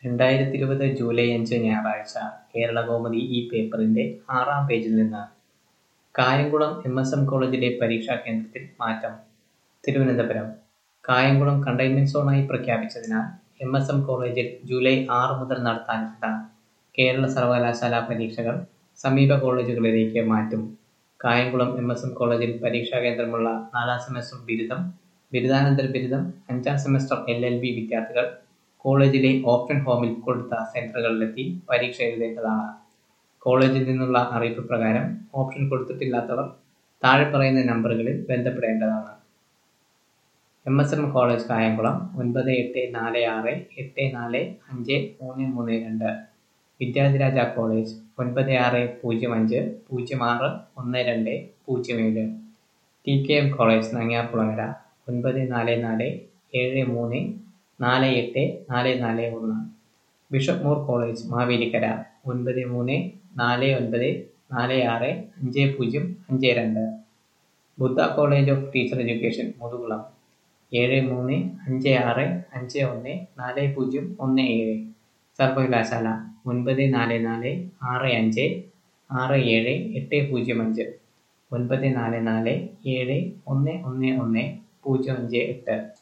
2020 July 5 ഞായറാഴ്ച കേരളകൗമുദി ഈ പേപ്പറിന്റെ 6-ാം പേജിൽ നിന്ന് കായംകുളം എം.എസ്.എം. കോളേജിലെ പരീക്ഷാ കേന്ദ്രത്തിൽ മാറ്റം. തിരുവനന്തപുരം കായംകുളം കണ്ടെയ്ൻമെന്റ് സോണായി പ്രഖ്യാപിച്ചതിനാൽ എം.എസ്.എം. കോളേജിൽ ജൂലൈ 6 മുതൽ നടത്താനിരുന്ന കേരള സർവകലാശാലാ പരീക്ഷകൾ സമീപ കോളേജുകളിലേക്ക് മാറ്റും. കായംകുളം എം.എസ്.എം. കോളേജിൽ പരീക്ഷാകേന്ദ്രമുള്ള 4-ാം സെമസ്റ്റർ ബിരുദം, ബിരുദാനന്തര ബിരുദം, 5-ാം സെമസ്റ്റർ LLB വിദ്യാർത്ഥികൾ കോളേജിലെ ഓപ്ഷൻ ഹോമിൽ കൊടുത്ത സെന്ററുകളിലെത്തി പരീക്ഷ എഴുതേണ്ടതാണ്. കോളേജിൽ നിന്നുള്ള അറിയിപ്പ് പ്രകാരം ഓപ്ഷൻ കൊടുത്തിട്ടില്ലാത്തവർ താഴെ പറയുന്ന നമ്പറുകളിൽ ബന്ധപ്പെടേണ്ടതാണ്. MSM. College Kayamkulam 9846845332. Vidyadhiraja college 9605061207. TKM college Nangiarkulangara 9473748441. Bishop Moore college Mavelikkara 9349465052. Buddha college of teacher education Muthukulam 7356514017. സർവകലാശാല 9446567805 9447111058.